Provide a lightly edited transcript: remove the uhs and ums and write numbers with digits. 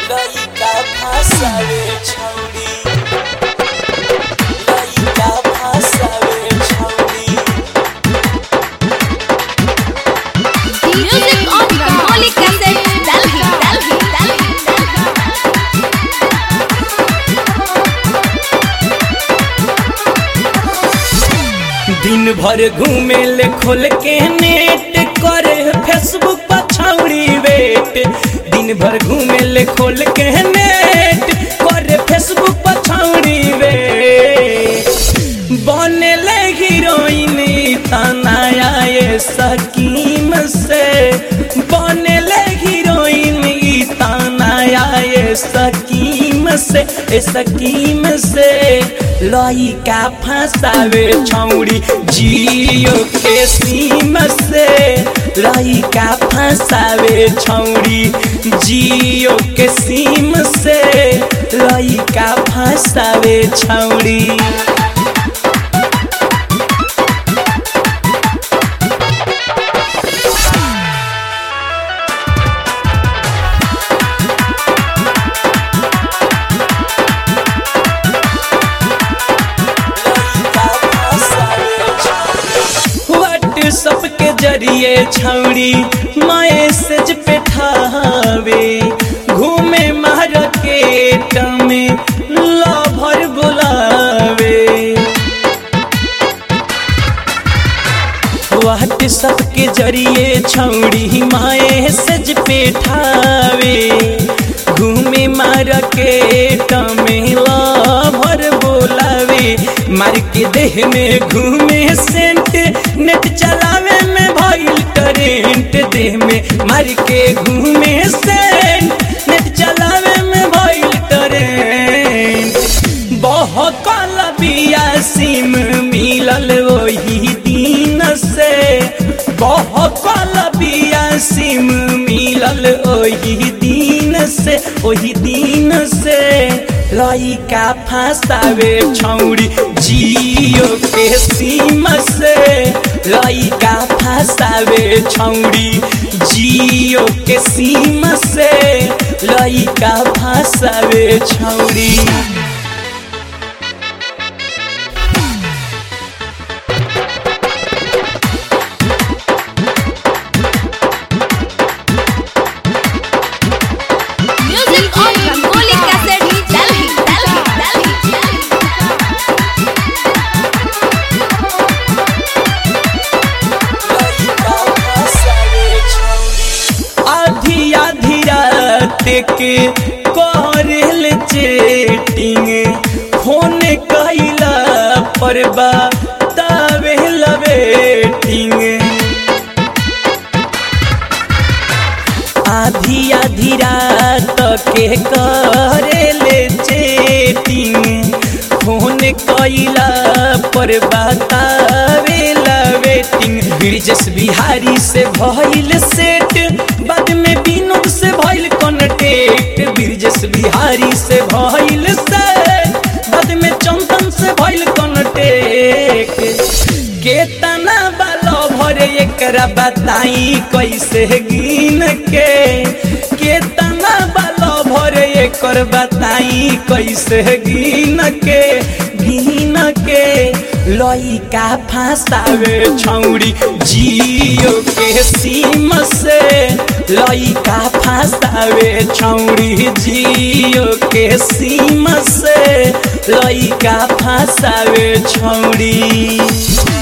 लइका फसावे छौरी लइका फसावे छौरी Music on Rangoli Cassette, Delhi. दिन भर घूमे ले खोल के नेट करे फेसबुक पर छौरी वेट दिन भर घूमे ले खोल के नेट करे फेसबुक पर छौरी वेट बने ले हीरोइन तनाया ये स्कीम से बने ले हीरोइन तनाया ये स्कीम से लइका फसावे छौरी जियो के सीम से लइका फसावे छौरी जियो के सीम से लइका फसावे छौरी सबके जरिए छौरी मैसेज पे ठावे घूमे मार्केट में लवर बुलावे व्हाट्सएप के जरिए छौरी मैसेज पे ठावे घूमे मार्केट में लवर बुलावे मार के देह में घूमे सेंट नेट चलावे में भइल करेंट देह में मार के घूमे सेंट नेट चलावे में भइल करेंट बहकल बिया सिम मिलल वही दिन से बहकल बिया सिम मिलल वही दिन से लइका फसावे छौरी जियो के सीम से लइका फसावे छौरी जियो के सीम से लइका फसावे छौरी Music on Rangoli Cassette, Delhi. आधी रात के करेल चेटिंग फोन कइला पर बतावे लवेटिंग आधी रात के करेले चेटिंग फोन कइला पर बतावे लवेटिंग ब्रिजेश बिहारी से भइल सेट बाद में विनोद से भइल कॉन्टेक्ट ब्रिजेश बिहारी से भइल सेट बाद में चंदन से भइल कॉन्टेक्ट केतना बालो भरे एकरा बताई कैसे गिन के केतना बालो भरे एकर बताई कैसे गिन के लइका फसावे छौरी जियो के सीम से लइका फसावे छौरी जियो के सीम से लइका फसावे छौरी।